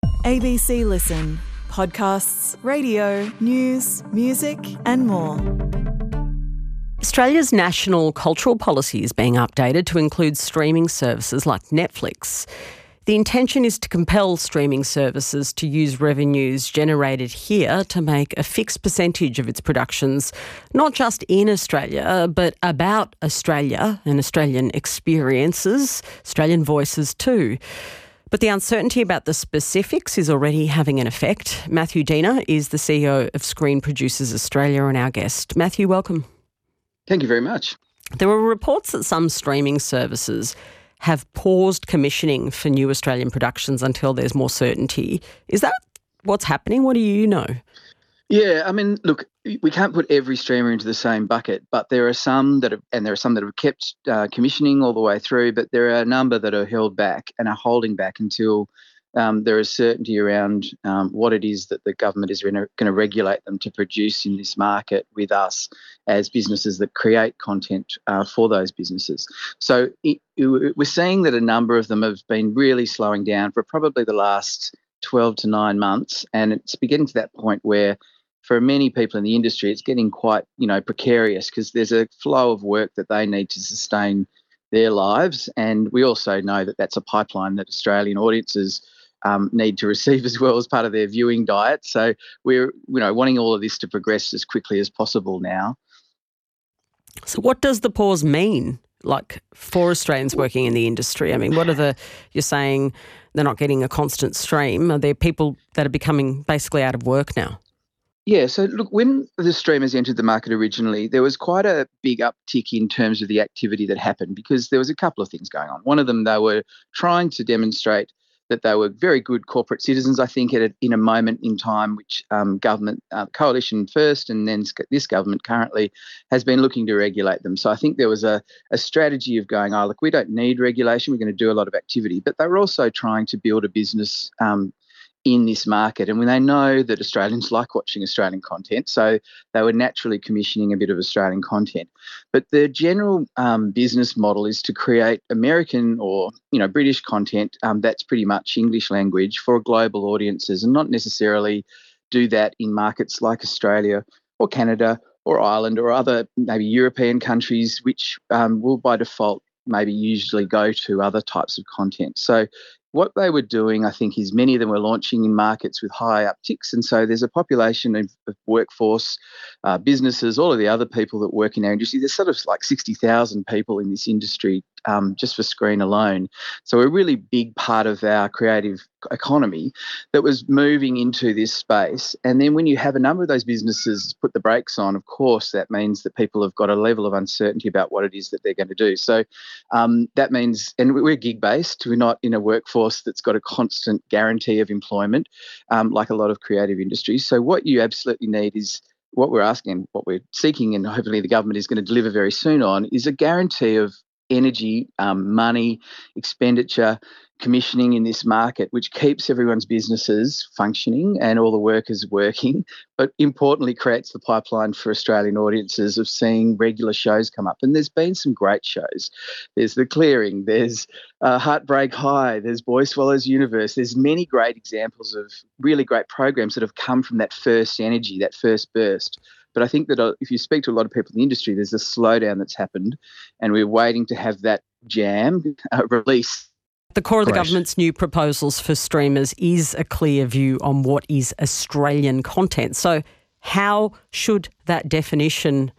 ABC Listen. Podcasts, radio, news, music and more. Australia's national cultural policy is being updated to include streaming services like Netflix. The intention is to compel streaming services to use revenues generated here to make a fixed percentage of its productions, not just in Australia, but about Australia and Australian experiences, Australian voices too. But the uncertainty about the specifics is already having an effect. Matthew Diener is the CEO of Screen Producers Australia and our guest. Matthew, welcome. Thank you very much. There were reports that some streaming services have paused commissioning for new Australian productions until there's more certainty. Is that what's happening? What do you know? Yeah, I mean, look, we can't put every streamer into the same bucket, but there are some that have kept commissioning all the way through, but there are a number that are held back and are holding back until there is certainty around what it is that the government is going to regulate them to produce in this market with us as businesses that create content for those businesses. So we're seeing that a number of them have been really slowing down for probably the last 12 to 9 months, and it's getting to that point where for many people in the industry it's getting quite precarious because there's a flow of work that they need to sustain their lives, and we also know that that's a pipeline that Australian audiences need to receive as well as part of their viewing diet. So we're wanting all of this to progress as quickly as possible now. So what does the pause mean, like, for Australians working in the industry? I mean, you're saying they're not getting a constant stream. Are there people that are becoming basically out of work now? Yeah, so look, when the streamers entered the market originally, there was quite a big uptick in terms of the activity that happened because there was a couple of things going on. One of them, they were trying to demonstrate that they were very good corporate citizens, I think, in a moment in time which government, coalition first and then this government currently has been looking to regulate them. So I think there was a strategy of going, look, we don't need regulation, we're going to do a lot of activity. But they were also trying to build a business in this market. And when they know that Australians like watching Australian content, so they were naturally commissioning a bit of Australian content. But the general business model is to create American or British content that's pretty much English language for global audiences, and not necessarily do that in markets like Australia or Canada or Ireland or other maybe European countries, which will by default maybe usually go to other types of content. So what they were doing, I think, is many of them were launching in markets with high upticks. And so there's a population of workforce, businesses, all of the other people that work in our industry. There's sort of like 60,000 people in this industry just for Screen alone. So a really big part of our creative economy that was moving into this space. And then when you have a number of those businesses put the brakes on, of course, that means that people have got a level of uncertainty about what it is that they're going to do. So that means, and we're gig-based, we're not in a workforce that's got a constant guarantee of employment like a lot of creative industries. So what you absolutely need is what we're asking, what we're seeking, and hopefully the government is going to deliver very soon on, is a guarantee of energy, money, expenditure, commissioning in this market, which keeps everyone's businesses functioning and all the workers working, but importantly creates the pipeline for Australian audiences of seeing regular shows come up. And there's been some great shows. There's The Clearing, there's Heartbreak High, there's Boy Swallows Universe. There's many great examples of really great programs that have come from that first energy, that first burst. But I think that if you speak to a lot of people in the industry, there's a slowdown that's happened, and we're waiting to have that jam release. The core of the government's new proposals for streamers is a clear view on what is Australian content. So how should that definition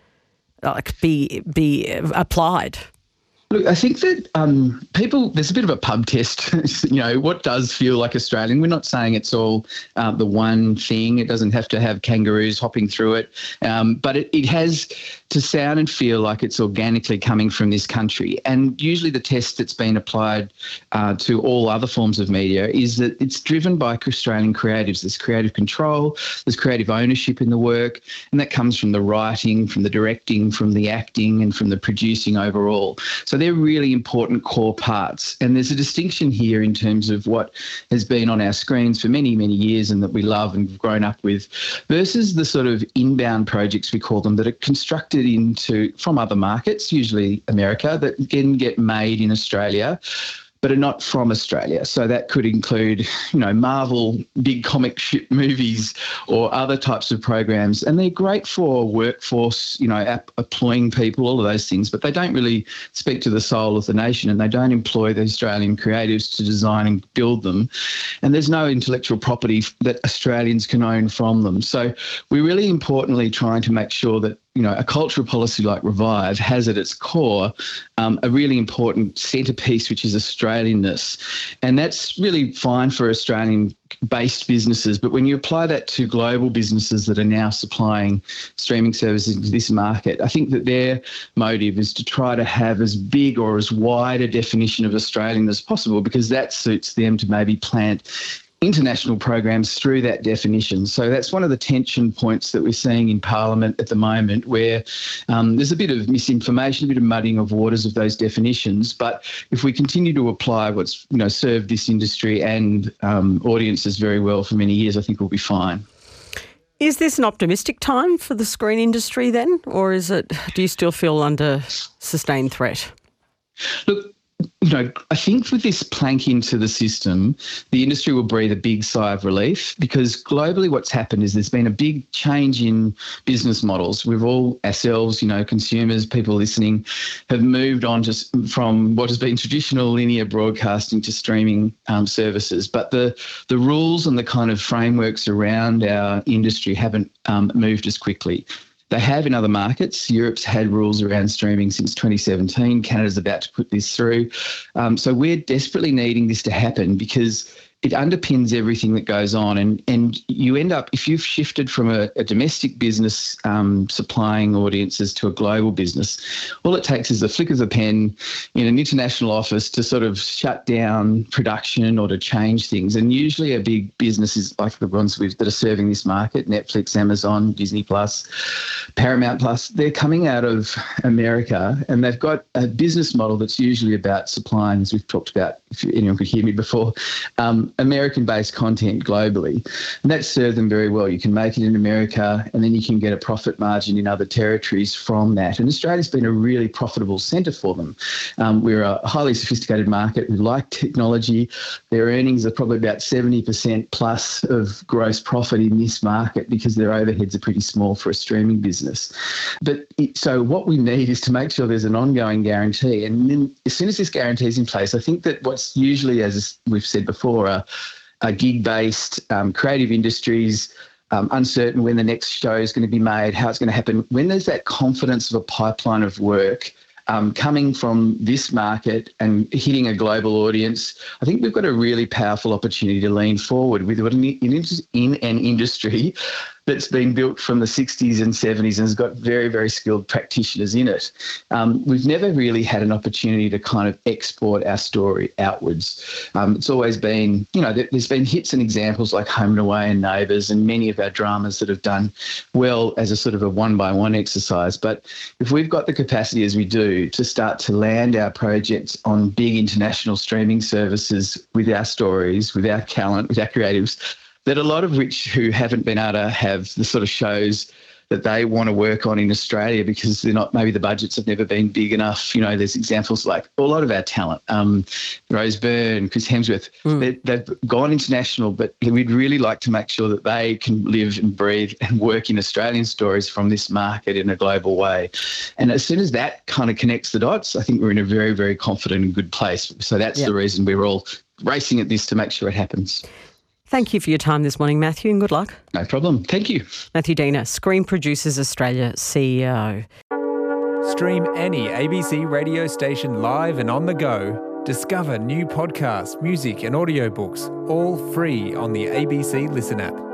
be applied? Look, I think that there's a bit of a pub test, what does feel like Australian. We're not saying it's all the one thing. It doesn't have to have kangaroos hopping through it. But it has to sound and feel like it's organically coming from this country. And usually the test that's been applied to all other forms of media is that it's driven by Australian creatives. There's creative control, there's creative ownership in the work, and that comes from the writing, from the directing, from the acting, and from the producing overall. So they're really important core parts. And there's a distinction here in terms of what has been on our screens for many, many years and that we love and have grown up with versus the sort of inbound projects, we call them, that are constructed from other markets, usually America, that can get made in Australia but are not from Australia. So that could include, Marvel big comic ship movies or other types of programs. And they're great for workforce, employing people, all of those things, but they don't really speak to the soul of the nation, and they don't employ the Australian creatives to design and build them. And there's no intellectual property that Australians can own from them. So we're really importantly trying to make sure that a cultural policy like Revive has at its core a really important centrepiece, which is Australianness. And that's really fine for Australian-based businesses. But when you apply that to global businesses that are now supplying streaming services into this market, I think that their motive is to try to have as big or as wide a definition of Australian as possible, because that suits them to maybe plant international programs through that definition. So that's one of the tension points that we're seeing in Parliament at the moment, where there's a bit of misinformation, a bit of muddying of waters of those definitions. But if we continue to apply what's served this industry and audiences very well for many years, I think we'll be fine. Is this an optimistic time for the screen industry then, or do you still feel under sustained threat? Look, I think with this plank into the system, the industry will breathe a big sigh of relief, because globally what's happened is there's been a big change in business models. We've all ourselves, consumers, people listening, have moved on from what has been traditional linear broadcasting to streaming services. But the rules and the kind of frameworks around our industry haven't moved as quickly. They have in other markets. Europe's had rules around streaming since 2017. Canada's about to put this through. So we're desperately needing this to happen, because it underpins everything that goes on. And you end up, if you've shifted from a domestic business supplying audiences to a global business, all it takes is a flick of the pen in an international office to sort of shut down production or to change things. And usually a big business is like the ones that are serving this market, Netflix, Amazon, Disney+, Paramount+, they're coming out of America, and they've got a business model that's usually about supplying, as we've talked about, if anyone could hear me before, American-based content globally. And that served them very well. You can make it in America, and then you can get a profit margin in other territories from that. And Australia's been a really profitable centre for them. We're a highly sophisticated market. We like technology. Their earnings are probably about 70% plus of gross profit in this market, because their overheads are pretty small for a streaming business. So what we need is to make sure there's an ongoing guarantee. And then as soon as this guarantee is in place, I think that what's usually, as we've said before, are gig-based creative industries, uncertain when the next show is going to be made, how it's going to happen. When there's that confidence of a pipeline of work coming from this market and hitting a global audience, I think we've got a really powerful opportunity to lean forward with what in an industry that's been built from the 60s and 70s and has got very, very skilled practitioners in it. We've never really had an opportunity to kind of export our story outwards. It's always been, there's been hits and examples like Home and Away and Neighbours and many of our dramas that have done well as a sort of a one-by-one exercise. But if we've got the capacity, as we do, to start to land our projects on big international streaming services with our stories, with our talent, with our creatives, that a lot of which who haven't been able to have the sort of shows that they want to work on in Australia because they're not, maybe the budgets have never been big enough. There's examples like a lot of our talent, Rose Byrne, Chris Hemsworth, they've gone international, but we'd really like to make sure that they can live and breathe and work in Australian stories from this market in a global way. And as soon as that kind of connects the dots, I think we're in a very, very confident and good place. So that's the reason we're all racing at this to make sure it happens. Thank you for your time this morning, Matthew, and good luck. No problem. Thank you. Matthew Dean, Screen Producers Australia CEO. Stream any ABC radio station live and on the go. Discover new podcasts, music and audiobooks, all free on the ABC Listen app.